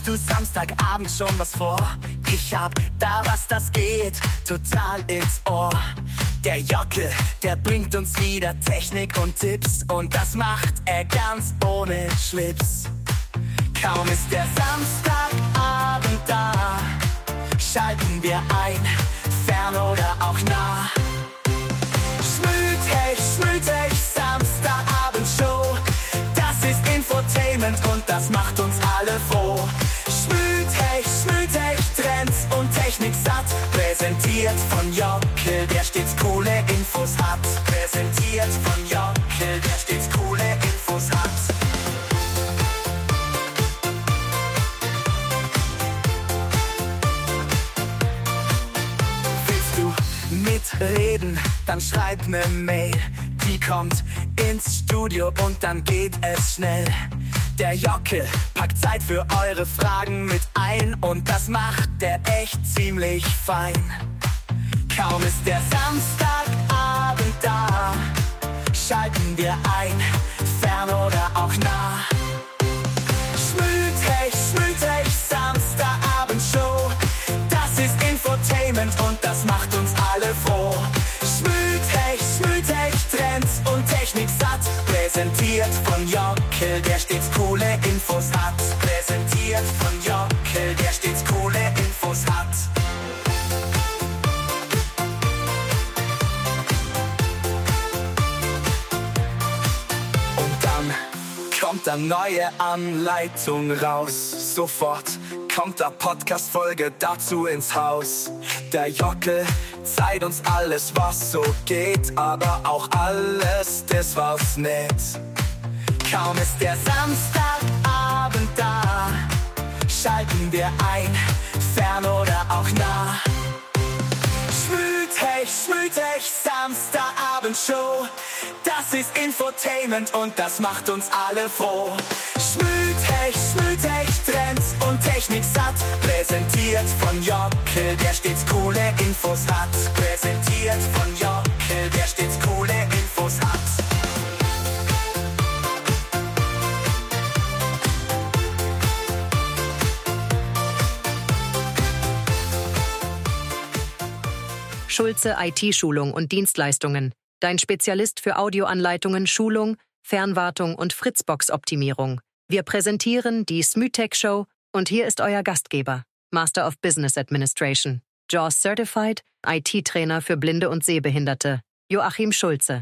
Hast du Samstagabend schon was vor? Ich hab da was, das geht total ins Ohr. Der Jockel, der bringt uns wieder Technik und Tipps, und das macht er ganz ohne Schlips. Kaum ist der Samstagabend da, schalten wir ein, fern oder auch nah. Schmütech, Samstagabendshow, das ist Infotainment und das macht uns alle froh. Schmütech, Trends und Technik satt, präsentiert von Jockel, der stets coole Infos hat. Präsentiert von Jockel, der stets coole Infos hat. Mitreden, dann schreib ne Mail, die kommt ins Studio und dann geht es schnell. Der Jockel packt Zeit für eure Fragen mit ein, und das macht der echt ziemlich fein. Kaum ist der Samstagabend da, schalten wir ein, fern oder auch nah. Schmütech, Samstagabendshow, das ist Infotainment und das macht uns alle froh. Schmütech, Trends und Technik satt, präsentiert von Jockel, der stets coole Infos hat. Präsentiert von Jockel, der stets coole Infos hat. Und dann kommt eine neue Anleitung raus. Sofort kommt der Podcast-Folge dazu ins Haus. Der Jockel zeigt uns alles, was so geht, aber auch alles, das was nicht. Kaum ist der Samstagabend da, schalten wir ein, fern oder auch nah. Schmütech, Samstagabendshow, das ist Infotainment und das macht uns alle froh. Schmütech, Trends und Technik satt, präsentiert von Jockel, der stets coole Infos hat. Präsentiert von Jockel, der stets coole Infos hat. Schulze IT-Schulung und Dienstleistungen. Dein Spezialist für Audioanleitungen, Schulung, Fernwartung und Fritzbox-Optimierung. Wir präsentieren die Smütech Show und hier ist euer Gastgeber, Master of Business Administration, JAWS Certified, IT-Trainer für Blinde und Sehbehinderte, Joachim Schulze.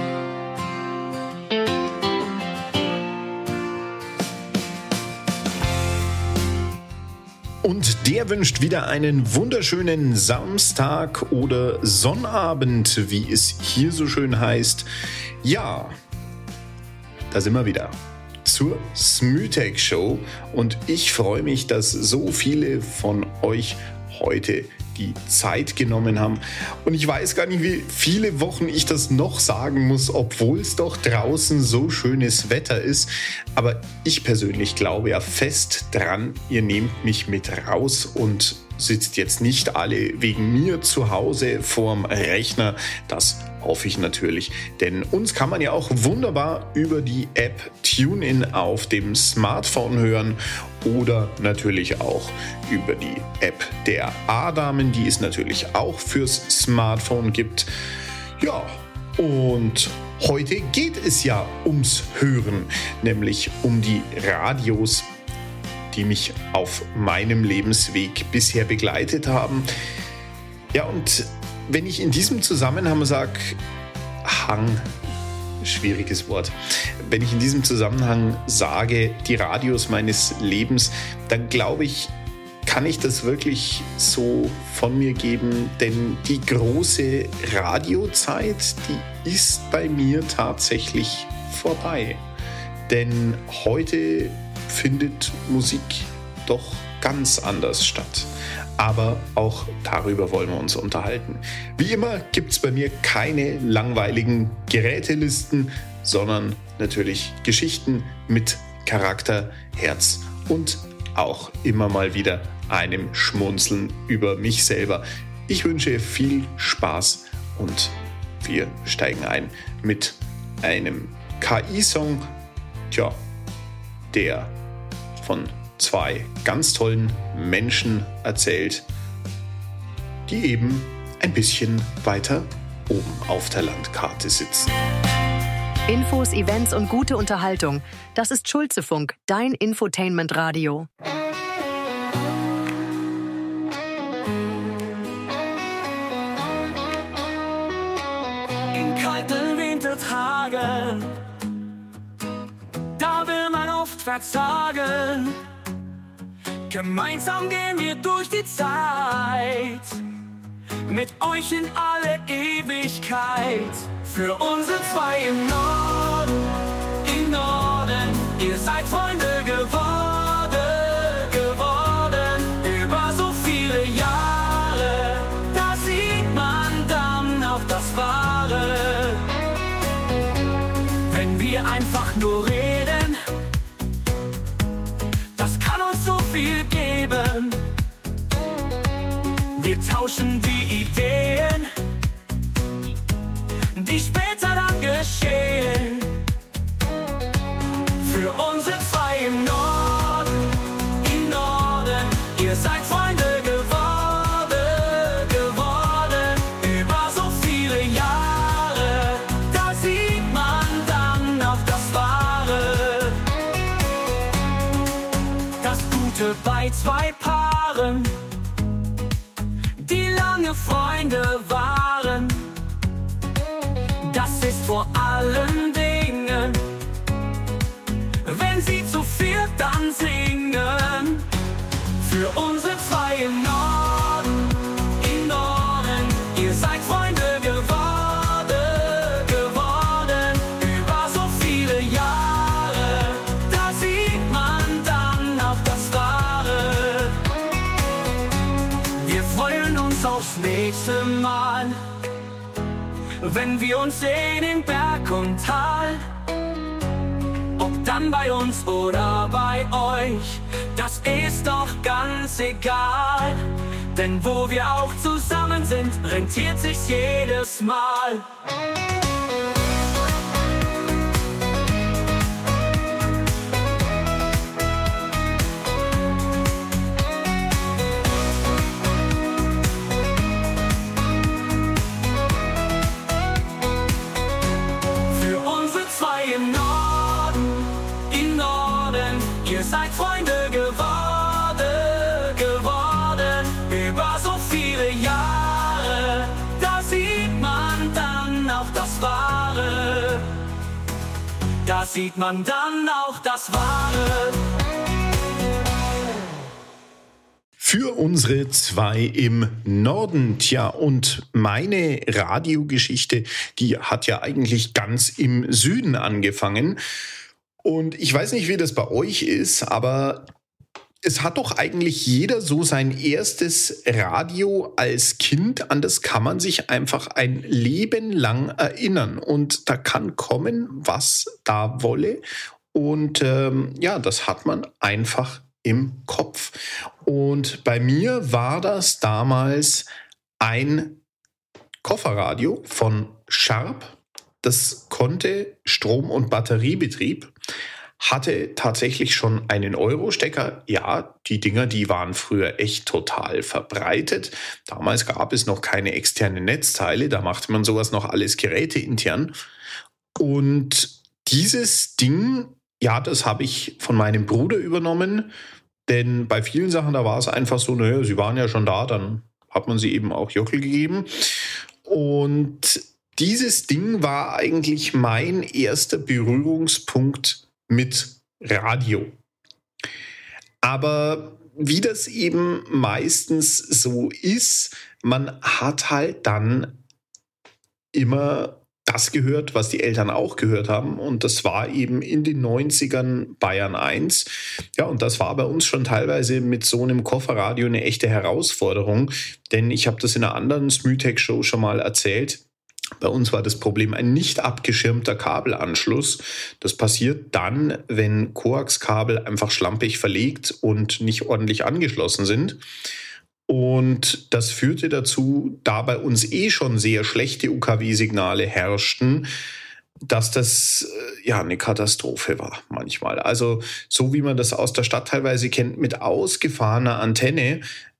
Und der wünscht wieder einen wunderschönen Samstag oder Sonnabend, wie es hier so schön heißt. Ja, da sind wir wieder zur Smütech Show, und ich freue mich, dass so viele von euch heute die Zeit genommen haben. Und ich weiß gar nicht, wie viele Wochen ich das noch sagen muss, obwohl es doch draußen so schönes Wetter ist. Aber ich persönlich glaube ja fest dran, ihr nehmt mich mit raus und sitzt jetzt nicht alle wegen mir zu Hause vorm Rechner. Das hoffe ich natürlich, denn uns kann man ja auch wunderbar über die App TuneIn auf dem Smartphone hören oder natürlich auch über die App der A-Damen, die es natürlich auch fürs Smartphone gibt. Ja, und heute geht es ja ums Hören, nämlich um die Radios, die mich auf meinem Lebensweg bisher begleitet haben. Ja, und wenn ich in diesem Zusammenhang sage, schwieriges Wort, wenn ich in diesem Zusammenhang sage, die Radios meines Lebens, dann glaube ich, kann ich das wirklich so von mir geben, denn die große Radiozeit, die ist bei mir tatsächlich vorbei. Denn heute findet Musik doch ganz anders statt. Aber auch darüber wollen wir uns unterhalten. Wie immer gibt es bei mir keine langweiligen Gerätelisten, sondern natürlich Geschichten mit Charakter, Herz und auch immer mal wieder einem Schmunzeln über mich selber. Ich wünsche viel Spaß und wir steigen ein mit einem KI-Song, der von 2 ganz tollen Menschen erzählt, die eben ein bisschen weiter oben auf der Landkarte sitzen. Infos, Events und gute Unterhaltung. Das ist Schulze-Funk, dein Infotainment-Radio. In kalten Wintertagen, da will man oft verzagen. Gemeinsam gehen wir durch die Zeit, mit euch in alle Ewigkeit. Für unsere 2 im Norden, ihr seid Freunde geworden, über so viele Jahre. Da sieht man dann auch das Wahre, wenn wir einfach nur reden. Das kann uns so viel geben. Wir tauschen die Ideen, die später dann geschehen. Für unsere 2 im Norden, ihr seid Freunde geworden, über so viele Jahre. Da sieht man dann auch das Wahre, das Gute bei 2 Paaren, die lange Freunde waren. Das ist vor allen Dingen, wenn sie zu viert dann singen. Für unsere 2 im Norden, ihr seid Freunde geworden, über so viele Jahre. Da sieht man dann auch das Wahre. Wir freuen uns aufs nächste Mal, wenn wir uns sehen in Berg und Tal. Ob dann bei uns oder bei euch, das ist doch ganz egal. Denn wo wir auch zusammen sind, rentiert sich's jedes Mal. Ihr seid Freunde geworden, über so viele Jahre. Da sieht man dann auch das Wahre. Da sieht man dann auch das Wahre. Für unsere 2 im Norden. Tja, und meine Radiogeschichte, die hat ja eigentlich ganz im Süden angefangen. Und ich weiß nicht, wie das bei euch ist, aber es hat doch eigentlich jeder so sein erstes Radio als Kind. An das kann man sich einfach ein Leben lang erinnern. Und da kann kommen, was da wolle. Und das hat man einfach im Kopf. Und bei mir war das damals ein Kofferradio von Sharp. Das konnte Strom- und Batteriebetrieb, hatte tatsächlich schon einen Euro-Stecker. Ja, die Dinger, die waren früher echt total verbreitet. Damals gab es noch keine externen Netzteile, da machte man sowas noch alles geräteintern. Und dieses Ding, ja, das habe ich von meinem Bruder übernommen, denn bei vielen Sachen, da war es einfach so, naja, sie waren ja schon da, dann hat man sie eben auch Jockel gegeben. Und dieses Ding war eigentlich mein erster Berührungspunkt mit Radio. Aber wie das eben meistens so ist, man hat halt dann immer das gehört, was die Eltern auch gehört haben. Und das war eben in den 90ern Bayern 1. Ja, und das war bei uns schon teilweise mit so einem Kofferradio eine echte Herausforderung. Denn ich habe das in einer anderen Smütech-Show schon mal erzählt. Bei uns war das Problem ein nicht abgeschirmter Kabelanschluss. Das passiert dann, wenn Koaxkabel einfach schlampig verlegt und nicht ordentlich angeschlossen sind. Und das führte dazu, da bei uns schon sehr schlechte UKW-Signale herrschten, dass das eine Katastrophe war manchmal. Also so wie man das aus der Stadt teilweise kennt, mit ausgefahrener Antenne,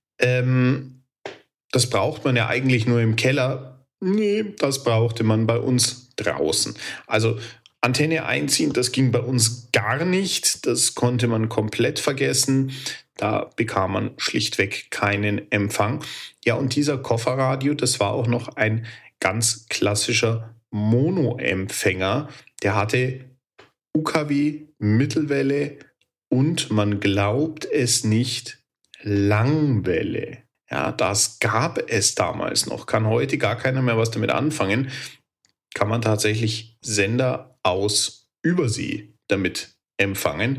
das braucht man ja eigentlich nur im Keller. Nee, das brauchte man bei uns draußen. Also Antenne einziehen, das ging bei uns gar nicht. Das konnte man komplett vergessen. Da bekam man schlichtweg keinen Empfang. Ja, und dieser Kofferradio, das war auch noch ein ganz klassischer Mono-Empfänger. Der hatte UKW, Mittelwelle und man glaubt es nicht, Langwelle. Ja, das gab es damals noch. Kann heute gar keiner mehr was damit anfangen. Kann man tatsächlich Sender aus Übersee damit empfangen.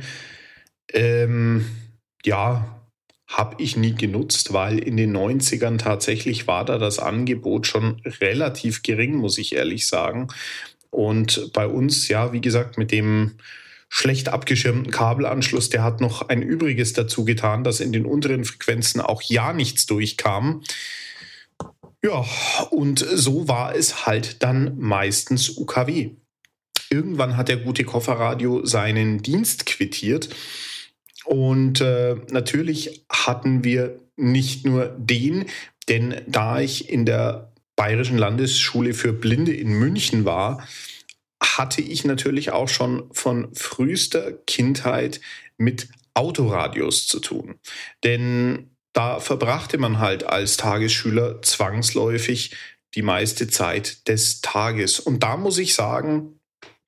Habe ich nie genutzt, weil in den 90ern tatsächlich war da das Angebot schon relativ gering, muss ich ehrlich sagen. Und bei uns, ja, wie gesagt, mit dem schlecht abgeschirmten Kabelanschluss, der hat noch ein Übriges dazu getan, dass in den unteren Frequenzen auch ja nichts durchkam. Ja, und so war es halt dann meistens UKW. Irgendwann hat der gute Kofferradio seinen Dienst quittiert. Und natürlich hatten wir nicht nur den, denn da ich in der Bayerischen Landesschule für Blinde in München war, hatte ich natürlich auch schon von frühester Kindheit mit Autoradios zu tun. Denn da verbrachte man halt als Tagesschüler zwangsläufig die meiste Zeit des Tages. Und da muss ich sagen,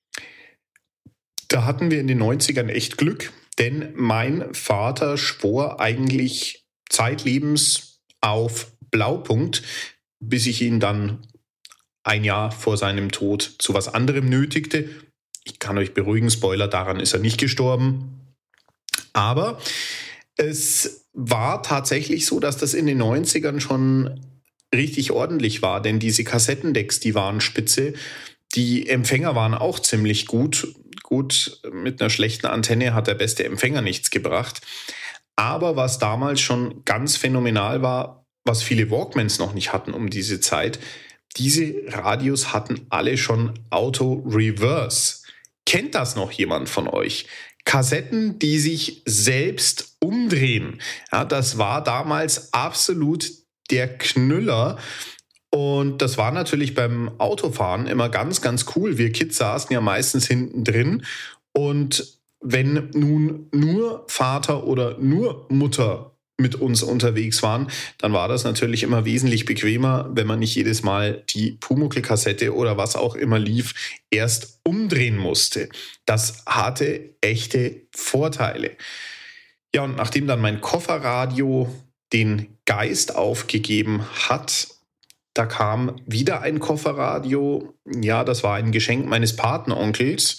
da hatten wir in den 90ern echt Glück. Denn mein Vater schwor eigentlich zeitlebens auf Blaupunkt, bis ich ihn dann ein Jahr vor seinem Tod zu was anderem nötigte. Ich kann euch beruhigen, Spoiler, daran ist er nicht gestorben. Aber es war tatsächlich so, dass das in den 90ern schon richtig ordentlich war, denn diese Kassettendecks, die waren spitze. Die Empfänger waren auch ziemlich gut. Gut, mit einer schlechten Antenne hat der beste Empfänger nichts gebracht. Aber was damals schon ganz phänomenal war, was viele Walkmans noch nicht hatten um diese Zeit, diese Radios hatten alle schon Auto-Reverse. Kennt das noch jemand von euch? Kassetten, die sich selbst umdrehen. Ja, das war damals absolut der Knüller. Und das war natürlich beim Autofahren immer ganz, ganz cool. Wir Kids saßen ja meistens hinten drin. Und wenn nun nur Vater oder nur Mutter mit uns unterwegs waren, dann war das natürlich immer wesentlich bequemer, wenn man nicht jedes Mal die Pumuckl-Kassette oder was auch immer lief, erst umdrehen musste. Das hatte echte Vorteile. Ja, und nachdem dann mein Kofferradio den Geist aufgegeben hat, da kam wieder ein Kofferradio. Ja, das war ein Geschenk meines Patenonkels.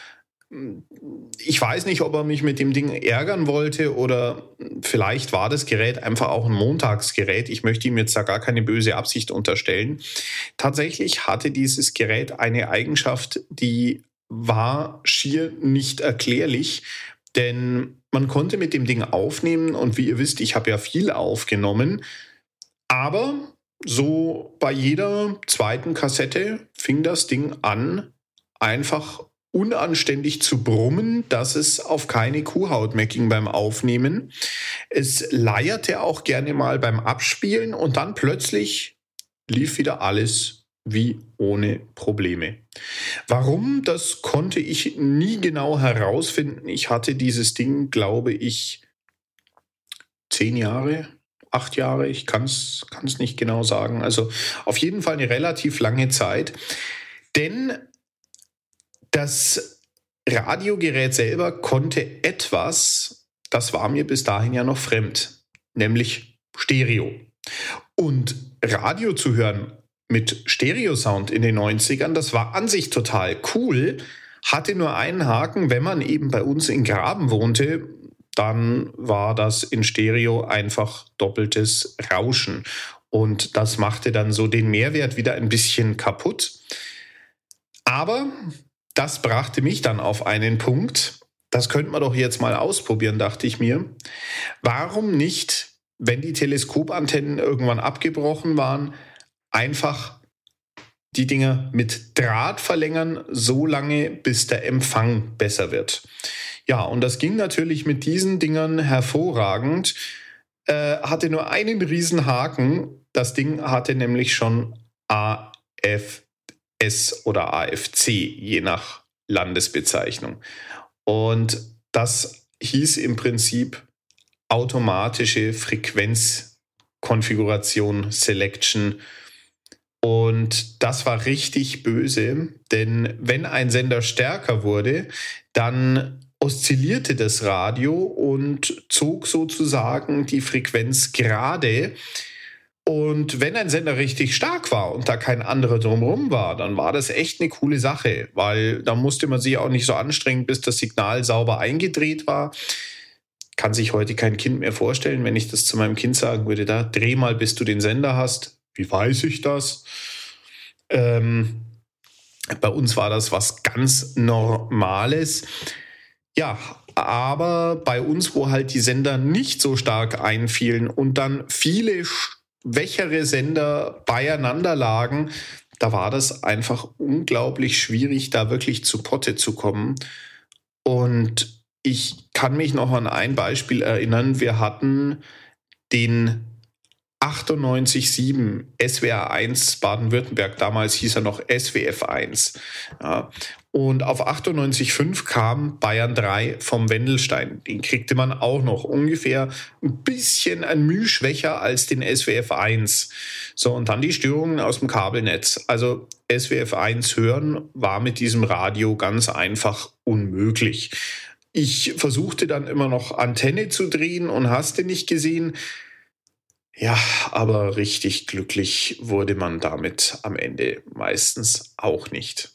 Ich weiß nicht, ob er mich mit dem Ding ärgern wollte oder vielleicht war das Gerät einfach auch ein Montagsgerät. Ich möchte ihm jetzt da gar keine böse Absicht unterstellen. Tatsächlich hatte dieses Gerät eine Eigenschaft, die war schier nicht erklärlich, denn man konnte mit dem Ding aufnehmen und wie ihr wisst, ich habe ja viel aufgenommen, aber so bei jeder zweiten Kassette fing das Ding an, einfach unanständig zu brummen, dass es auf keine Kuhhaut mehr ging beim Aufnehmen. Es leierte auch gerne mal beim Abspielen und dann plötzlich lief wieder alles wie ohne Probleme. Warum? Das konnte ich nie genau herausfinden. Ich hatte dieses Ding, glaube ich, 10 Jahre, 8 Jahre, ich kann es nicht genau sagen. Also auf jeden Fall eine relativ lange Zeit. Denn das Radiogerät selber konnte etwas, das war mir bis dahin ja noch fremd, nämlich Stereo. Und Radio zu hören mit Stereo-Sound in den 90ern, das war an sich total cool, hatte nur einen Haken, wenn man eben bei uns in Graben wohnte, dann war das in Stereo einfach doppeltes Rauschen. Und das machte dann so den Mehrwert wieder ein bisschen kaputt. Aber das brachte mich dann auf einen Punkt, das könnte man doch jetzt mal ausprobieren, dachte ich mir. Warum nicht, wenn die Teleskopantennen irgendwann abgebrochen waren, einfach die Dinger mit Draht verlängern, so lange, bis der Empfang besser wird. Ja, und das ging natürlich mit diesen Dingern hervorragend. Hatte nur einen riesen Haken. Das Ding hatte nämlich schon AFS oder AFC, je nach Landesbezeichnung. Und das hieß im Prinzip automatische Frequenzkonfiguration, Selection. Und das war richtig böse, denn wenn ein Sender stärker wurde, dann oszillierte das Radio und zog sozusagen die Frequenz gerade. Und wenn ein Sender richtig stark war und da kein anderer drumherum war, dann war das echt eine coole Sache, weil da musste man sich auch nicht so anstrengen, bis das Signal sauber eingedreht war. Kann sich heute kein Kind mehr vorstellen, wenn ich das zu meinem Kind sagen würde, da dreh mal, bis du den Sender hast. Wie weiß ich das? Bei uns war das was ganz Normales. Ja, aber bei uns, wo halt die Sender nicht so stark einfielen und dann viele schwächere Sender beieinander lagen, da war das einfach unglaublich schwierig, da wirklich zu Potte zu kommen. Und ich kann mich noch an ein Beispiel erinnern. Wir hatten den 98,7 SWR 1 Baden-Württemberg, damals hieß er noch SWF 1. Ja. Und auf 98,5 kam Bayern 3 vom Wendelstein. Den kriegte man auch noch ungefähr ein bisschen ein Mühe schwächer als den SWF 1. So, und dann die Störungen aus dem Kabelnetz. Also SWF 1 hören war mit diesem Radio ganz einfach unmöglich. Ich versuchte dann immer noch Antenne zu drehen und hast du nicht gesehen. Ja, aber richtig glücklich wurde man damit am Ende meistens auch nicht.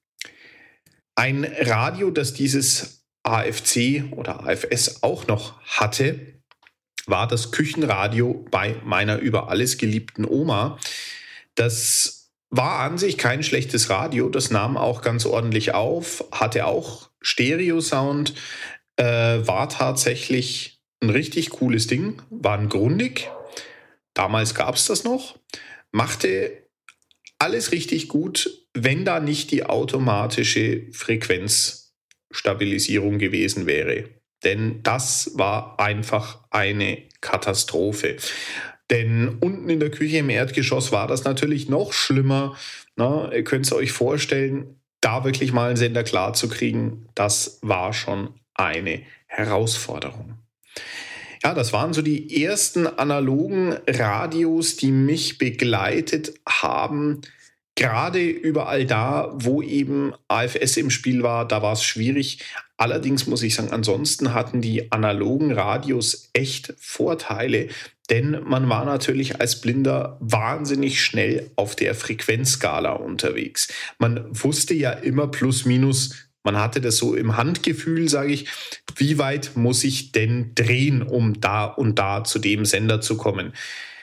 Ein Radio, das dieses AFC oder AFS auch noch hatte, war das Küchenradio bei meiner über alles geliebten Oma. Das war an sich kein schlechtes Radio, das nahm auch ganz ordentlich auf, hatte auch Stereo-Sound, war tatsächlich ein richtig cooles Ding, war ein Grundig. Damals gab es das noch, machte alles richtig gut, wenn da nicht die automatische Frequenzstabilisierung gewesen wäre. Denn das war einfach eine Katastrophe. Denn unten in der Küche im Erdgeschoss war das natürlich noch schlimmer. Na, ihr könnt es euch vorstellen, da wirklich mal einen Sender klar zu kriegen, das war schon eine Herausforderung. Ja, das waren so die ersten analogen Radios, die mich begleitet haben. Gerade überall da, wo eben AFS im Spiel war, da war es schwierig. Allerdings muss ich sagen, ansonsten hatten die analogen Radios echt Vorteile, denn man war natürlich als Blinder wahnsinnig schnell auf der Frequenzskala unterwegs. Man wusste ja immer plus minus. Man hatte das so im Handgefühl, sage ich, wie weit muss ich denn drehen, um da und da zu dem Sender zu kommen.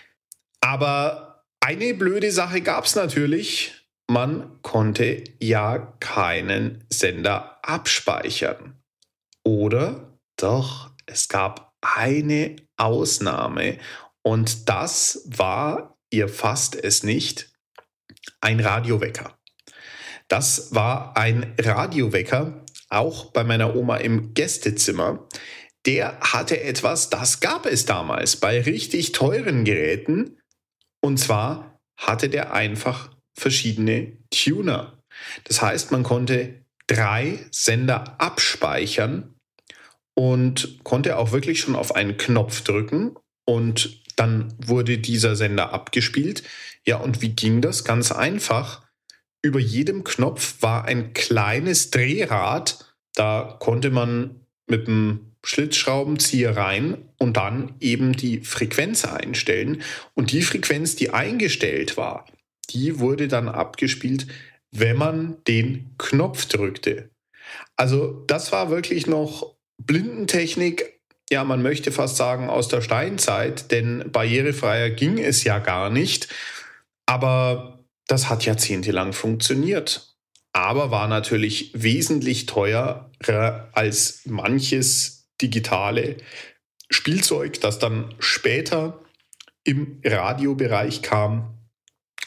Aber eine blöde Sache gab es natürlich. Man konnte ja keinen Sender abspeichern. Oder doch, es gab eine Ausnahme und das war, ihr fasst es nicht, ein Radiowecker. Das war ein Radiowecker, auch bei meiner Oma im Gästezimmer. Der hatte etwas, das gab es damals bei richtig teuren Geräten. Und zwar hatte der einfach verschiedene Tuner. Das heißt, man konnte 3 Sender abspeichern und konnte auch wirklich schon auf einen Knopf drücken und dann wurde dieser Sender abgespielt. Ja, und wie ging das? Ganz einfach. Über jedem Knopf war ein kleines Drehrad. Da konnte man mit dem Schlitzschraubenzieher rein und dann eben die Frequenz einstellen. Und die Frequenz, die eingestellt war, die wurde dann abgespielt, wenn man den Knopf drückte. Also das war wirklich noch Blindentechnik. Ja, man möchte fast sagen aus der Steinzeit, denn barrierefreier ging es ja gar nicht. Aber das hat jahrzehntelang funktioniert, aber war natürlich wesentlich teurer als manches digitale Spielzeug, das dann später im Radiobereich kam.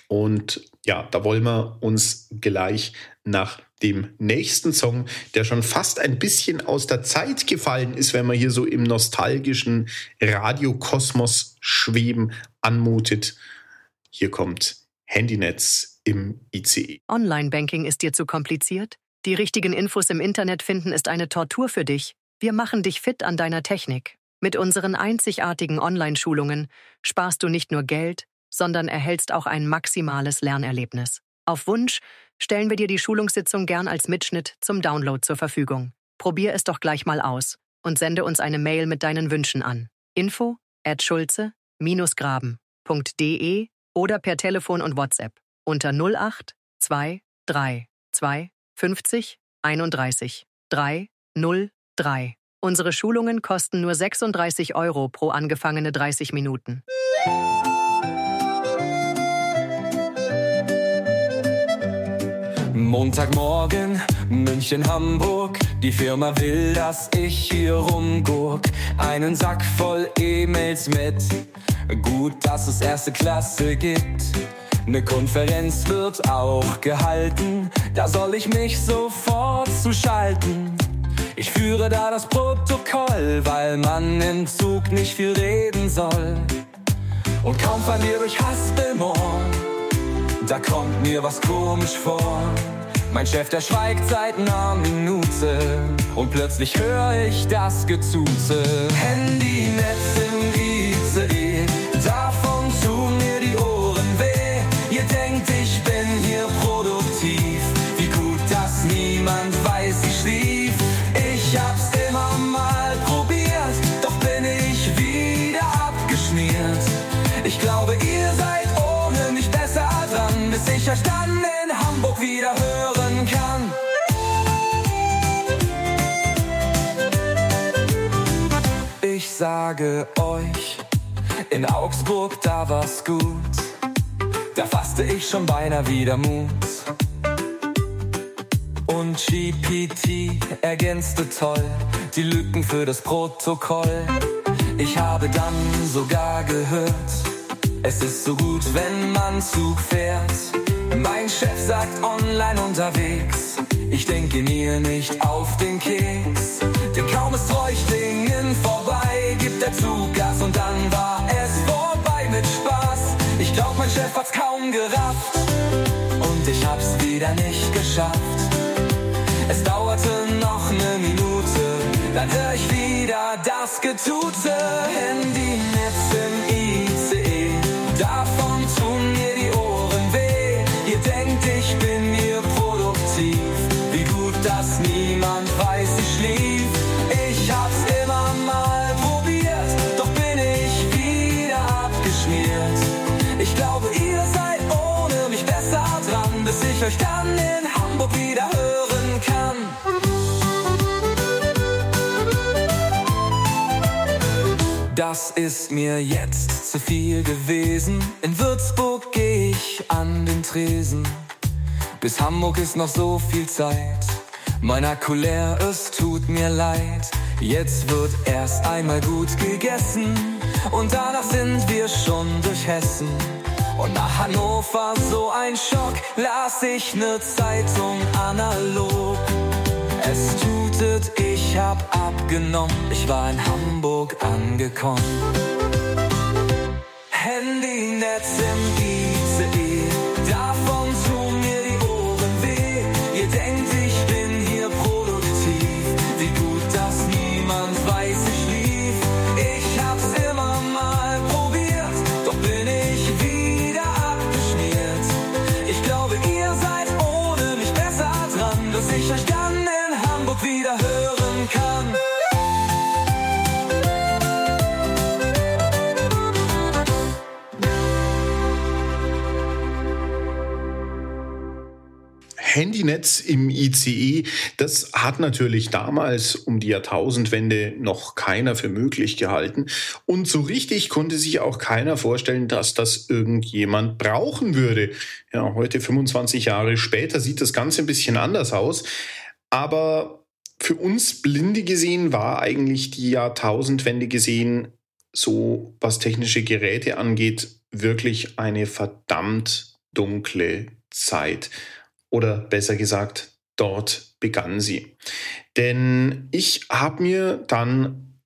Und ja, da wollen wir uns gleich nach dem nächsten Song, der schon fast ein bisschen aus der Zeit gefallen ist, wenn man hier so im nostalgischen Radiokosmos schweben anmutet. Hier kommt Handynetz im ICE. Online-Banking ist dir zu kompliziert? Die richtigen Infos im Internet finden ist eine Tortur für dich. Wir machen dich fit an deiner Technik. Mit unseren einzigartigen Online-Schulungen sparst du nicht nur Geld, sondern erhältst auch ein maximales Lernerlebnis. Auf Wunsch stellen wir dir die Schulungssitzung gern als Mitschnitt zum Download zur Verfügung. Probier es doch gleich mal aus und sende uns eine Mail mit deinen Wünschen an. info@schulze-graben.de oder per Telefon und WhatsApp unter 08 232 50 31 303. Unsere Schulungen kosten nur 36 € pro angefangene 30 Minuten. Montagmorgen, München, Hamburg. Die Firma will, dass ich hier rumgurk. Einen Sack voll E-Mails mit. Gut, dass es erste Klasse gibt. Ne Konferenz wird auch gehalten. Da soll ich mich sofort zuschalten. Ich führe da das Protokoll, weil man im Zug nicht viel reden soll. Und kaum verliere ich Haspelmoor, da kommt mir was komisch vor. Mein Chef, der schweigt seit einer Minute und plötzlich höre ich das Getuze. Handynetz im ICE, davon tun mir die Ohren weh. Ihr denkt, ich bin hier produktiv, wie gut, dass niemand weiß, ich schlief. Ich hab's immer mal probiert, doch bin ich wieder abgeschmiert. Ich glaube, ihr seid ohne mich besser dran, bis ich euch dann in Hamburg wieder hören kann. Ich sage euch, in Augsburg, da war's gut. Da fasste ich schon beinahe wieder Mut. Und GPT ergänzte toll die Lücken für das Protokoll. Ich habe dann sogar gehört, es ist so gut, wenn man Zug fährt. Mein Chef sagt online unterwegs, ich denke mir nicht auf den Keks. Denn kaum ist Reuchtlingen vorbei, gibt der Zug Gas und dann war es vorbei mit Spaß. Ich glaub, mein Chef hat's kaum gerafft und ich hab's wieder nicht geschafft. Es dauerte noch ne Minute, dann hör ich wieder das Getute. Handynetz im ICE, davon tun mir die Ohren weh. Ihr denkt, ich bin hier produktiv, wie gut, dass niemand weiß, ich schlief. Ich hab's immer mal probiert, doch bin ich wieder abgeschmiert. Ich glaube, ihr seid ohne mich besser dran, bis ich euch dann in Hamburg wieder hören kann. Das ist mir jetzt zu viel gewesen. In Würzburg geh ich an den Tresen. Bis Hamburg ist noch so viel Zeit. Mein Akku leer, es tut mir leid. Jetzt wird erst einmal gut gegessen und danach sind wir schon durch Hessen. Und nach Hannover so ein Schock, las ich ne Zeitung analog. Es tutet, ich hab abgenommen, ich war in Hamburg angekommen. Handynetz im ICE, davon tun mir die Ohren weh. Ihr denkt, ich bin hier produktiv, wie gut, dass niemand weiß, ich lief. Ich hab's immer mal probiert, doch bin ich wieder abgeschmiert. Ich glaube, ihr seid ohne mich besser dran, dass ich euch dann in Hamburg wieder hören kann. Handynetz im ICE, das hat natürlich damals um die Jahrtausendwende noch keiner für möglich gehalten. Und so richtig konnte sich auch keiner vorstellen, dass das irgendjemand brauchen würde. Ja, heute 25 Jahre später sieht das Ganze ein bisschen anders aus. Aber für uns Blinde gesehen war eigentlich die Jahrtausendwende gesehen, so was technische Geräte angeht, wirklich eine verdammt dunkle Zeit. Oder besser gesagt, dort begann sie. Denn ich habe mir dann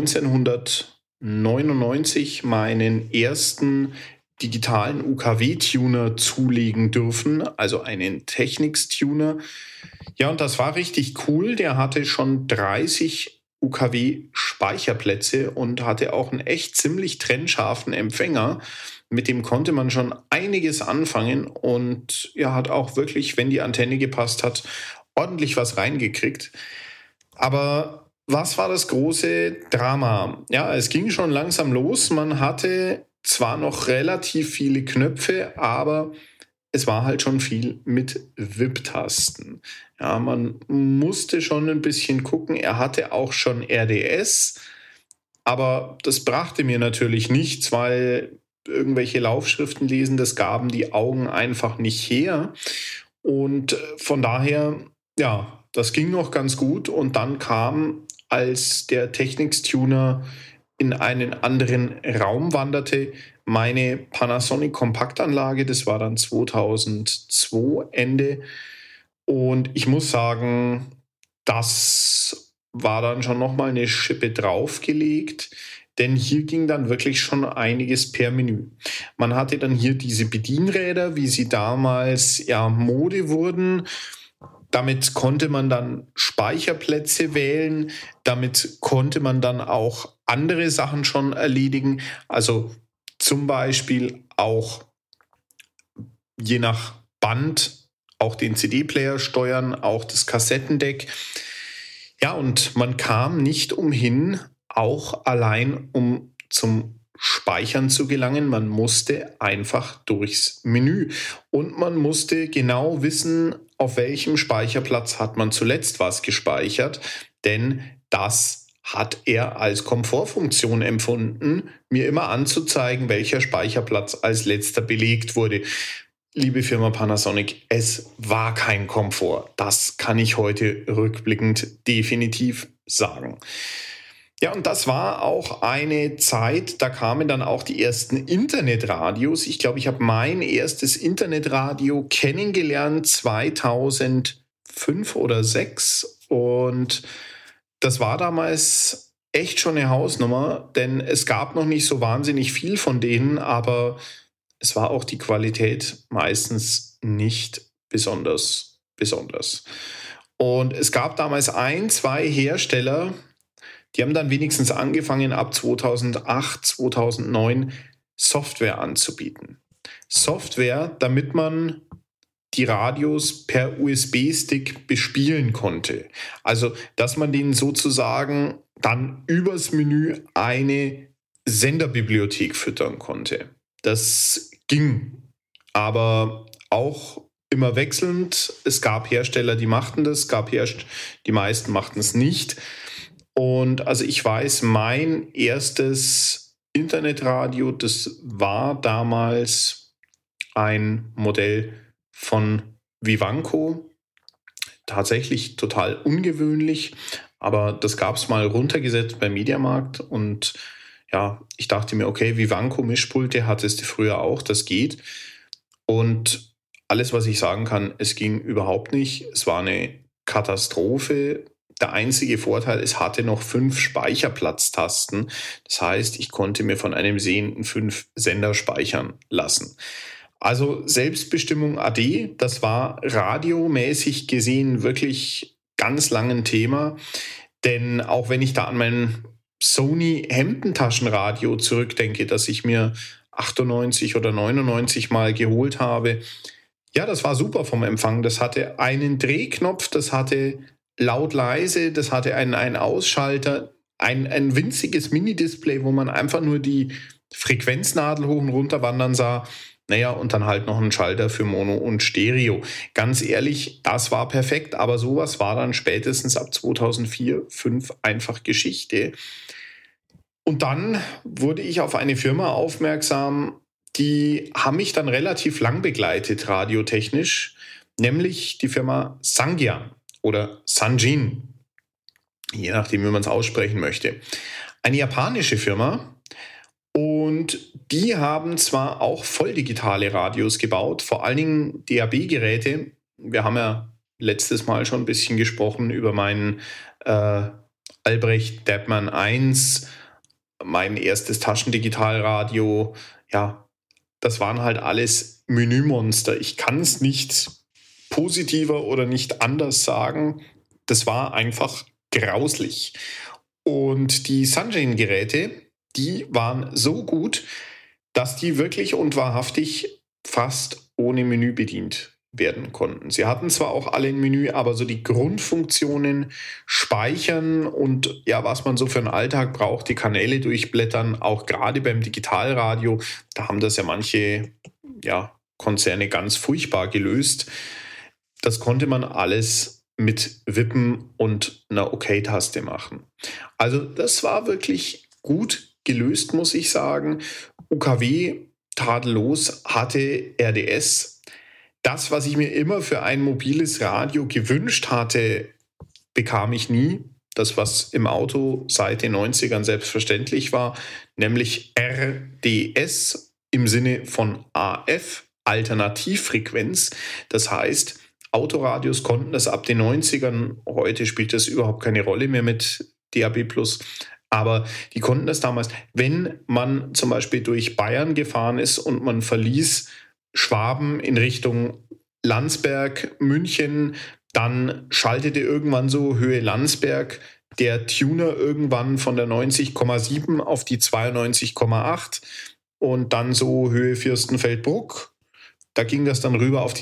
1999 meinen ersten digitalen UKW-Tuner zulegen dürfen, also einen Technics-Tuner. Ja, und das war richtig cool. Der hatte schon 30 UKW-Speicherplätze und hatte auch einen echt ziemlich trennscharfen Empfänger. Mit dem konnte man schon einiges anfangen und ja, hat auch wirklich, wenn die Antenne gepasst hat, ordentlich was reingekriegt. Aber was war das große Drama? Ja, es ging schon langsam los. Man hatte zwar noch relativ viele Knöpfe, aber es war halt schon viel mit WIP-Tasten. Ja, man musste schon ein bisschen gucken. Er hatte auch schon RDS, aber das brachte mir natürlich nichts, weil irgendwelche Laufschriften lesen, das gaben die Augen einfach nicht her. Und von daher, ja, das ging noch ganz gut. Und dann kam, als der Technics-Tuner in einen anderen Raum wanderte, meine Panasonic Kompaktanlage. Das war dann 2002 Ende. Und ich muss sagen, das war dann schon nochmal eine Schippe draufgelegt. Denn hier ging dann wirklich schon einiges per Menü. Man hatte dann hier diese Bedienräder, wie sie damals ja Mode wurden. Damit konnte man dann Speicherplätze wählen. Damit konnte man dann auch andere Sachen schon erledigen. Also zum Beispiel auch je nach Band auch den CD-Player steuern, auch das Kassettendeck. Ja, und man kam nicht umhin, auch allein um zum Speichern zu gelangen. Man musste einfach durchs Menü und man musste genau wissen, auf welchem Speicherplatz hat man zuletzt was gespeichert, denn das hat er als Komfortfunktion empfunden, mir immer anzuzeigen, welcher Speicherplatz als letzter belegt wurde. Liebe Firma Panasonic, es war kein Komfort. Das kann ich heute rückblickend definitiv sagen. Ja, und das war auch eine Zeit, da kamen dann auch die ersten Internetradios. Ich glaube, ich habe mein erstes Internetradio kennengelernt 2005 oder 2006. Und das war damals echt schon eine Hausnummer, denn es gab noch nicht so wahnsinnig viel von denen, aber es war auch die Qualität meistens nicht besonders. Und es gab damals 2 Hersteller, die haben dann wenigstens angefangen, ab 2008, 2009 Software anzubieten. Software, damit man die Radios per USB-Stick bespielen konnte. Also, dass man denen sozusagen dann übers Menü eine Senderbibliothek füttern konnte. Das ging, aber auch immer wechselnd. Es gab Hersteller, die machten das, die meisten machten es nicht. Und also ich weiß, mein erstes Internetradio, das war damals ein Modell von Vivanco. Tatsächlich total ungewöhnlich, aber das gab es mal runtergesetzt beim Mediamarkt. Und ja, ich dachte mir, okay, Vivanco Mischpulte hattest du früher auch, das geht. Und alles, was ich sagen kann, es ging überhaupt nicht. Es war eine Katastrophe. Der einzige Vorteil, es hatte noch 5 Speicherplatztasten. Das heißt, ich konnte mir von einem Sehenden 5 Sender speichern lassen. Also Selbstbestimmung AD, das war radiomäßig gesehen wirklich ganz lang ein Thema. Denn auch wenn ich da an mein Sony Hemdentaschenradio zurückdenke, das ich mir 98 oder 99 mal geholt habe, ja, das war super vom Empfang. Das hatte einen Drehknopf, das hatte laut-leise, das hatte einen Ausschalter, ein winziges Mini-Display, wo man einfach nur die Frequenznadel hoch und runter wandern sah. Naja, und dann halt noch ein Schalter für Mono und Stereo. Ganz ehrlich, das war perfekt, aber sowas war dann spätestens ab 2004, 2005 einfach Geschichte. Und dann wurde ich auf eine Firma aufmerksam, die haben mich dann relativ lang begleitet, radiotechnisch, nämlich die Firma Sangean oder Sanjin, je nachdem, wie man es aussprechen möchte. Eine japanische Firma. Und Und die haben zwar auch volldigitale Radios gebaut, vor allen Dingen DAB-Geräte. Wir haben ja letztes Mal schon ein bisschen gesprochen über meinen Albrecht Dabman 1, mein erstes Taschendigitalradio. Ja, das waren halt alles Menümonster. Ich kann es nicht positiver oder nicht anders sagen. Das war einfach grauslich. Und die Sunjane-Geräte, die waren so gut, dass die wirklich und wahrhaftig fast ohne Menü bedient werden konnten. Sie hatten zwar auch alle ein Menü, aber so die Grundfunktionen, Speichern und ja, was man so für einen Alltag braucht, die Kanäle durchblättern, auch gerade beim Digitalradio, da haben das ja manche Konzerne ganz furchtbar gelöst. Das konnte man alles mit Wippen und einer OK-Taste machen. Also das war wirklich gut gelöst, muss ich sagen. UKW tadellos, hatte RDS. Das, was ich mir immer für ein mobiles Radio gewünscht hatte, bekam ich nie. Das, was im Auto seit den 90ern selbstverständlich war, nämlich RDS im Sinne von AF, Alternativfrequenz. Das heißt, Autoradios konnten das ab den 90ern, heute spielt das überhaupt keine Rolle mehr mit DAB+, aber die konnten das damals, wenn man zum Beispiel durch Bayern gefahren ist und man verließ Schwaben in Richtung Landsberg, München, dann schaltete irgendwann so Höhe Landsberg der Tuner irgendwann von der 90,7 auf die 92,8 und dann so Höhe Fürstenfeldbruck. Da ging das dann rüber auf die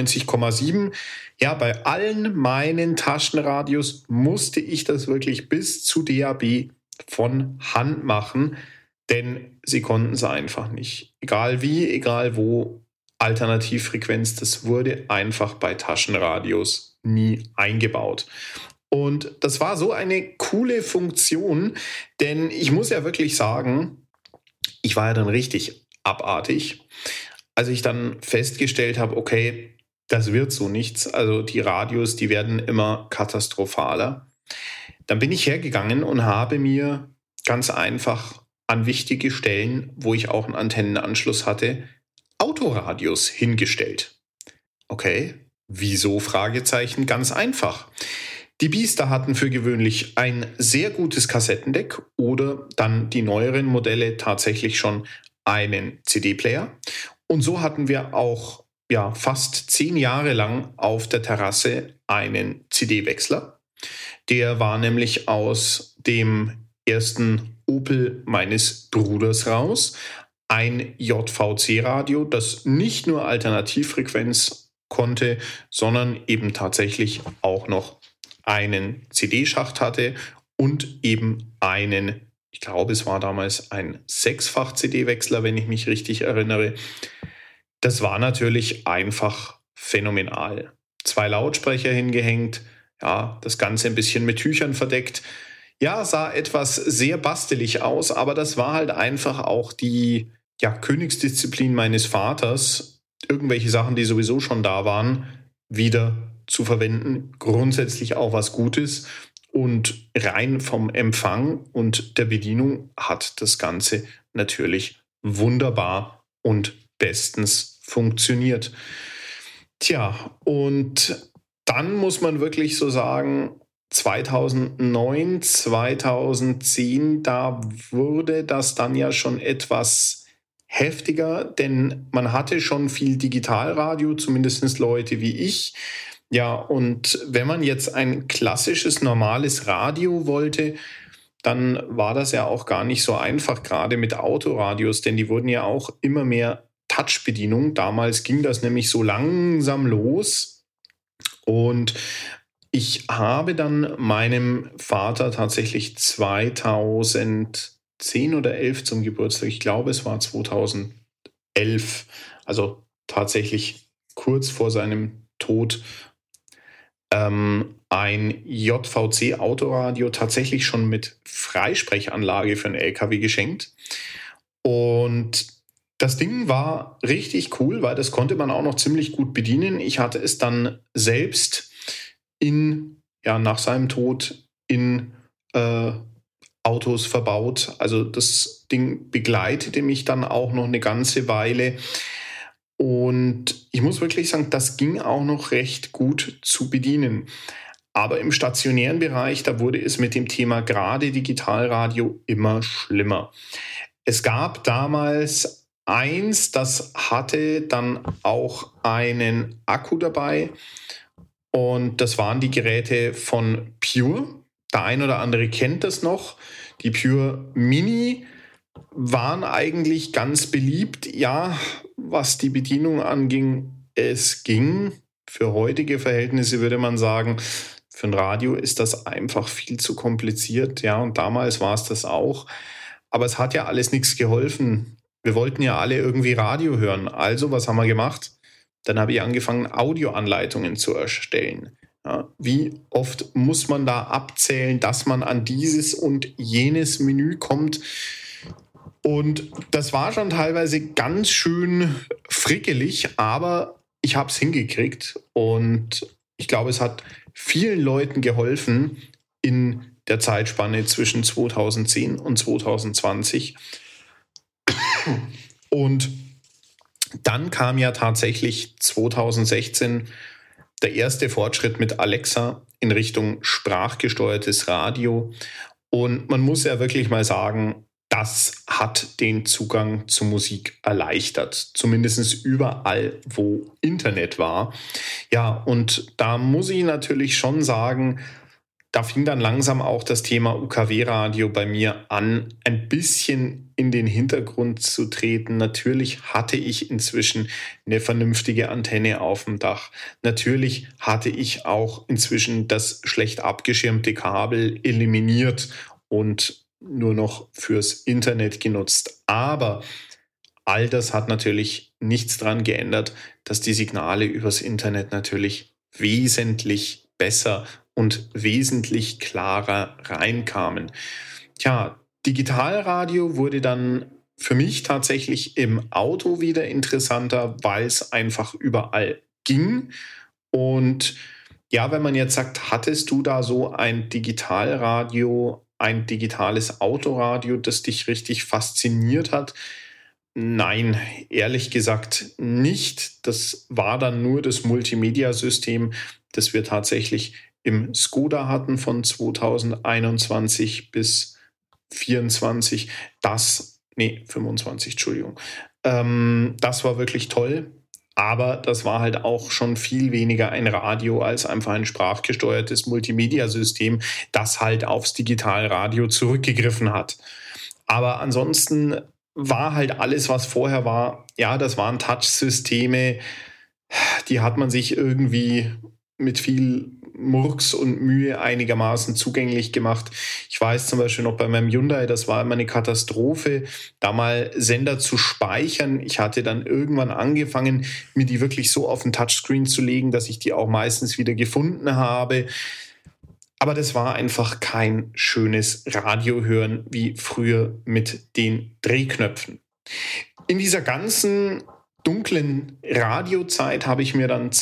93,7. Ja, bei allen meinen Taschenradios musste ich das wirklich bis zu DAB von Hand machen, denn sie konnten es einfach nicht. Egal wie, egal wo, Alternativfrequenz, das wurde einfach bei Taschenradios nie eingebaut. Und das war so eine coole Funktion, denn ich muss ja wirklich sagen, ich war ja dann richtig abartig, als ich dann festgestellt habe, okay, das wird so nichts, also die Radios, die werden immer katastrophaler. Dann bin ich hergegangen und habe mir ganz einfach an wichtige Stellen, wo ich auch einen Antennenanschluss hatte, Autoradios hingestellt. Okay, wieso? Fragezeichen, ganz einfach. Die Biester hatten für gewöhnlich ein sehr gutes Kassettendeck oder dann die neueren Modelle tatsächlich schon einen CD-Player. Und so hatten wir auch fast 10 Jahre lang auf der Terrasse einen CD-Wechsler. Der war nämlich aus dem ersten Opel meines Bruders raus. Ein JVC-Radio, das nicht nur Alternativfrequenz konnte, sondern eben tatsächlich auch noch einen CD-Schacht hatte und eben einen, ich glaube, es war damals ein 6-fach-CD-Wechsler, wenn ich mich richtig erinnere. Das war natürlich einfach phänomenal. 2 Lautsprecher hingehängt, ja, das Ganze ein bisschen mit Tüchern verdeckt. Ja, sah etwas sehr bastelig aus, aber das war halt einfach auch die Königsdisziplin meines Vaters, irgendwelche Sachen, die sowieso schon da waren, wieder zu verwenden. Grundsätzlich auch was Gutes. Und rein vom Empfang und der Bedienung hat das Ganze natürlich wunderbar und bestens funktioniert. Tja, und dann muss man wirklich so sagen, 2009, 2010, da wurde das dann ja schon etwas heftiger, denn man hatte schon viel Digitalradio, zumindest Leute wie ich. Ja, und wenn man jetzt ein klassisches, normales Radio wollte, dann war das ja auch gar nicht so einfach, gerade mit Autoradios, denn die wurden ja auch immer mehr Touch-Bedienung. Damals ging das nämlich so langsam los. Und ich habe dann meinem Vater tatsächlich 2010 oder 11 zum Geburtstag, ich glaube es war 2011, also tatsächlich kurz vor seinem Tod, ein JVC-Autoradio tatsächlich schon mit Freisprechanlage für einen LKW geschenkt. Und das Ding war richtig cool, weil das konnte man auch noch ziemlich gut bedienen. Ich hatte es dann selbst nach seinem Tod in Autos verbaut. Also das Ding begleitete mich dann auch noch eine ganze Weile. Und ich muss wirklich sagen, das ging auch noch recht gut zu bedienen. Aber im stationären Bereich, da wurde es mit dem Thema gerade Digitalradio immer schlimmer. Es gab damals eins, das hatte dann auch einen Akku dabei. Und das waren die Geräte von Pure. Der ein oder andere kennt das noch. Die Pure Mini waren eigentlich ganz beliebt. Ja, was die Bedienung anging, es ging. Für heutige Verhältnisse würde man sagen, für ein Radio ist das einfach viel zu kompliziert. Ja, und damals war es das auch. Aber es hat ja alles nichts geholfen. Wir wollten ja alle irgendwie Radio hören. Also, was haben wir gemacht? Dann habe ich angefangen, Audioanleitungen zu erstellen. Ja, wie oft muss man da abzählen, dass man an dieses und jenes Menü kommt? Und das war schon teilweise ganz schön frickelig, aber ich habe es hingekriegt. Und ich glaube, es hat vielen Leuten geholfen in der Zeitspanne zwischen 2010 und 2020. Und dann kam ja tatsächlich 2016 der erste Fortschritt mit Alexa in Richtung sprachgesteuertes Radio. Und man muss ja wirklich mal sagen, das hat den Zugang zu Musik erleichtert. Zumindest überall, wo Internet war. Ja, und da muss ich natürlich schon sagen, da fing dann langsam auch das Thema UKW-Radio bei mir an, ein bisschen in den Hintergrund zu treten. Natürlich hatte ich inzwischen eine vernünftige Antenne auf dem Dach. Natürlich hatte ich auch inzwischen das schlecht abgeschirmte Kabel eliminiert und nur noch fürs Internet genutzt. Aber all das hat natürlich nichts daran geändert, dass die Signale übers Internet natürlich wesentlich besser und wesentlich klarer reinkamen. Tja, Digitalradio wurde dann für mich tatsächlich im Auto wieder interessanter, weil es einfach überall ging. Und ja, wenn man jetzt sagt, hattest du da so ein Digitalradio, ein digitales Autoradio, das dich richtig fasziniert hat? Nein, ehrlich gesagt nicht. Das war dann nur das Multimedia-System, das wir tatsächlich im Skoda hatten von 2021 bis 25. 25, Entschuldigung. Das war wirklich toll. Aber das war halt auch schon viel weniger ein Radio als einfach ein sprachgesteuertes Multimedia-System, das halt aufs Digitalradio zurückgegriffen hat. Aber ansonsten war halt alles, was vorher war, ja, das waren Touch-Systeme, die hat man sich irgendwie mit viel Murks und Mühe einigermaßen zugänglich gemacht. Ich weiß zum Beispiel noch bei meinem Hyundai, das war immer eine Katastrophe, da mal Sender zu speichern. Ich hatte dann irgendwann angefangen, mir die wirklich so auf den Touchscreen zu legen, dass ich die auch meistens wieder gefunden habe. Aber das war einfach kein schönes Radiohören wie früher mit den Drehknöpfen. In dieser ganzen dunklen Radiozeit habe ich mir dann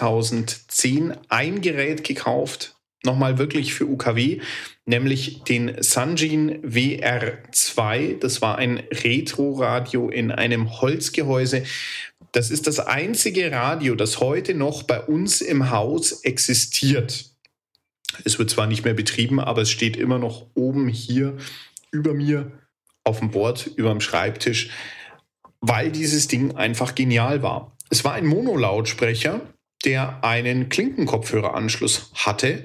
2010 ein Gerät gekauft, nochmal wirklich für UKW, nämlich den Sanjin WR2. Das war ein Retro-Radio in einem Holzgehäuse. Das ist das einzige Radio, das heute noch bei uns im Haus existiert. Es wird zwar nicht mehr betrieben, aber es steht immer noch oben hier über mir auf dem Board, über dem Schreibtisch, weil dieses Ding einfach genial war. Es war ein Mono-Lautsprecher, der einen Klinkenkopfhöreranschluss hatte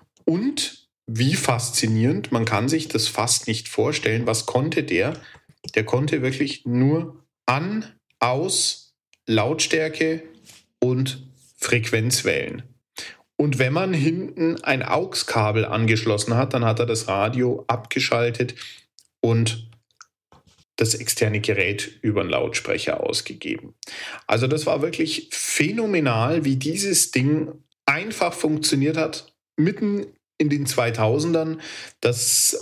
und wie faszinierend, man kann sich das fast nicht vorstellen, was konnte der? Der konnte wirklich nur an, aus, Lautstärke und Frequenz wählen. Und wenn man hinten ein AUX-Kabel angeschlossen hat, dann hat er das Radio abgeschaltet und das externe Gerät über einen Lautsprecher ausgegeben. Also das war wirklich phänomenal, wie dieses Ding einfach funktioniert hat, mitten in den 2000ern. Das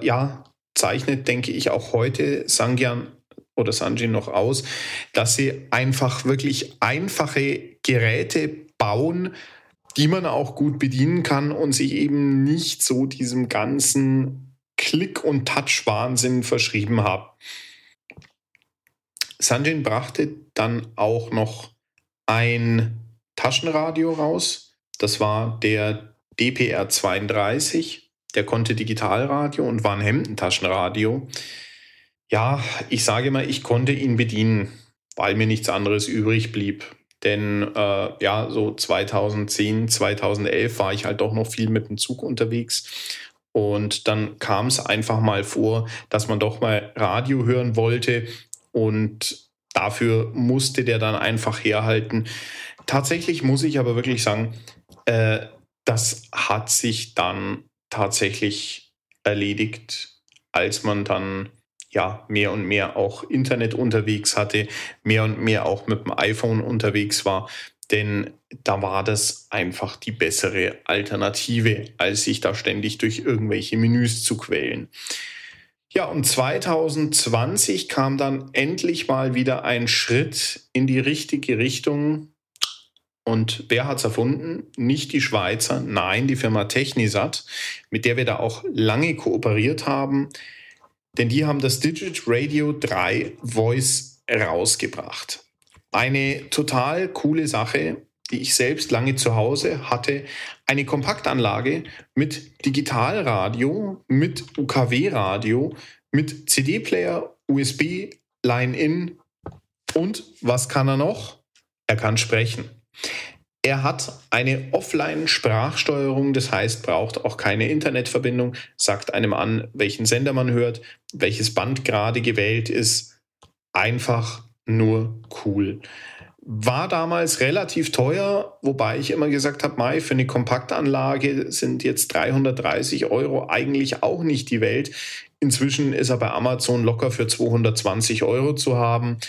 zeichnet, denke ich, auch heute Sanjin noch aus, dass sie einfach wirklich einfache Geräte bauen, die man auch gut bedienen kann und sich eben nicht so diesem ganzen Klick- und Touch-Wahnsinn verschrieben habe. Sanjin brachte dann auch noch ein Taschenradio raus. Das war der DPR 32. Der konnte Digitalradio und war ein Hemdentaschenradio. Ja, ich sage mal, ich konnte ihn bedienen, weil mir nichts anderes übrig blieb. Denn so 2010, 2011 war ich halt doch noch viel mit dem Zug unterwegs. Und dann kam es einfach mal vor, dass man doch mal Radio hören wollte. Und dafür musste der dann einfach herhalten. Tatsächlich muss ich aber wirklich sagen, das hat sich dann tatsächlich erledigt, als man dann mehr und mehr auch Internet unterwegs hatte, mehr und mehr auch mit dem iPhone unterwegs war. Denn da war das einfach die bessere Alternative, als sich da ständig durch irgendwelche Menüs zu quälen. Ja, und 2020 kam dann endlich mal wieder ein Schritt in die richtige Richtung. Und wer hat es erfunden? Nicht die Schweizer, nein, die Firma Technisat, mit der wir da auch lange kooperiert haben. Denn die haben das Digitradio 3 Voice rausgebracht. Eine total coole Sache, die ich selbst lange zu Hause hatte. Eine Kompaktanlage mit Digitalradio, mit UKW-Radio, mit CD-Player, USB, Line-In und was kann er noch? Er kann sprechen. Er hat eine Offline-Sprachsteuerung, das heißt, braucht auch keine Internetverbindung, sagt einem an, welchen Sender man hört, welches Band gerade gewählt ist. Einfach nur cool. War damals relativ teuer, wobei ich immer gesagt habe, für eine Kompaktanlage sind jetzt 330 € eigentlich auch nicht die Welt. Inzwischen ist er bei Amazon locker für 220 € zu haben.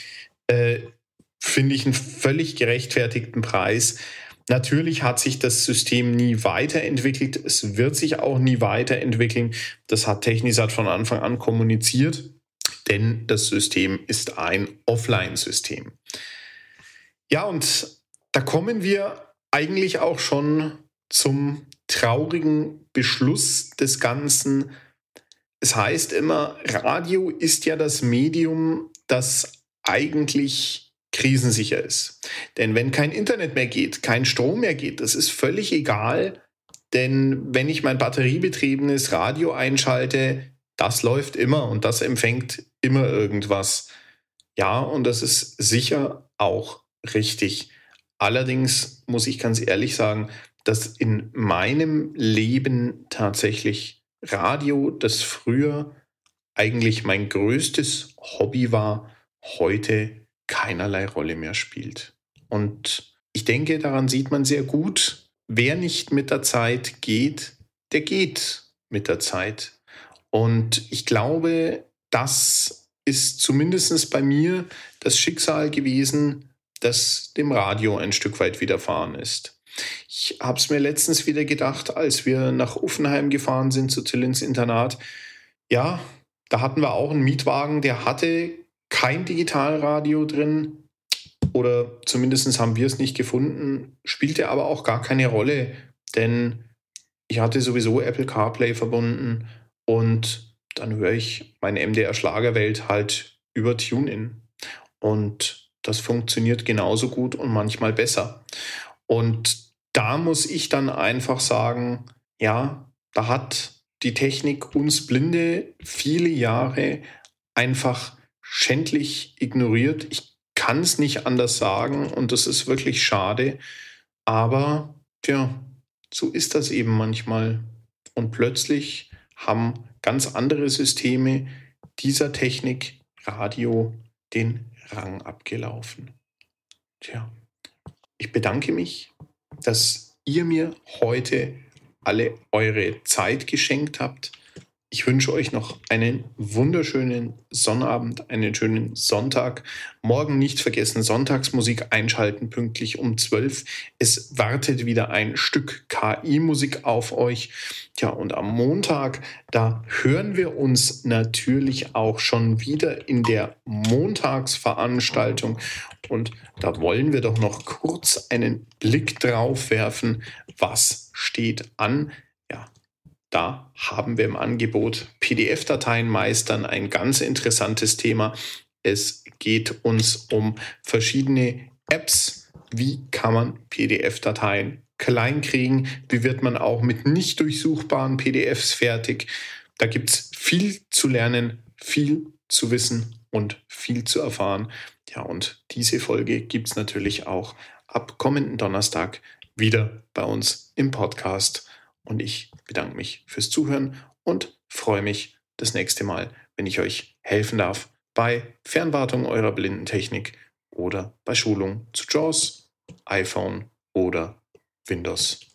Finde ich einen völlig gerechtfertigten Preis. Natürlich hat sich das System nie weiterentwickelt. Es wird sich auch nie weiterentwickeln. Das hat Technisat von Anfang an kommuniziert, denn das System ist ein Offline-System. Ja, und da kommen wir eigentlich auch schon zum traurigen Beschluss des Ganzen. Es heißt immer, Radio ist ja das Medium, das eigentlich krisensicher ist. Denn wenn kein Internet mehr geht, kein Strom mehr geht, das ist völlig egal. Denn wenn ich mein batteriebetriebenes Radio einschalte, das läuft immer und das empfängt immer irgendwas. Ja, und das ist sicher auch richtig. Allerdings muss ich ganz ehrlich sagen, dass in meinem Leben tatsächlich Radio, das früher eigentlich mein größtes Hobby war, heute keinerlei Rolle mehr spielt. Und ich denke, daran sieht man sehr gut, wer nicht mit der Zeit geht, der geht mit der Zeit. Und ich glaube, das ist zumindest bei mir das Schicksal gewesen, das dem Radio ein Stück weit widerfahren ist. Ich habe es mir letztens wieder gedacht, als wir nach Uffenheim gefahren sind zu Till ins Internat. Ja, da hatten wir auch einen Mietwagen, der hatte kein Digitalradio drin oder zumindest haben wir es nicht gefunden, spielte aber auch gar keine Rolle, denn ich hatte sowieso Apple CarPlay verbunden und dann höre ich meine MDR Schlagerwelt halt über TuneIn und das funktioniert genauso gut und manchmal besser. Und da muss ich dann einfach sagen, ja, da hat die Technik uns Blinde viele Jahre einfach schändlich ignoriert. Ich kann es nicht anders sagen und das ist wirklich schade. Aber so ist das eben manchmal. Und plötzlich haben ganz andere Systeme dieser Technik, Radio, den Rang abgelaufen. Ich bedanke mich, dass ihr mir heute alle eure Zeit geschenkt habt. Ich wünsche euch noch einen wunderschönen Sonnabend, einen schönen Sonntag. Morgen nicht vergessen, Sonntagsmusik einschalten, pünktlich um 12. Es wartet wieder ein Stück KI-Musik auf euch. Und am Montag, da hören wir uns natürlich auch schon wieder in der Montagsveranstaltung. Und da wollen wir doch noch kurz einen Blick drauf werfen, was steht an. Da haben wir im Angebot PDF-Dateien meistern, ein ganz interessantes Thema. Es geht uns um verschiedene Apps. Wie kann man PDF-Dateien klein kriegen? Wie wird man auch mit nicht durchsuchbaren PDFs fertig? Da gibt es viel zu lernen, viel zu wissen und viel zu erfahren. Ja, und diese Folge gibt es natürlich auch ab kommenden Donnerstag wieder bei uns im Podcast. Und ich bedanke mich fürs Zuhören und freue mich das nächste Mal, wenn ich euch helfen darf bei Fernwartung eurer Blindentechnik oder bei Schulung zu JAWS, iPhone oder Windows.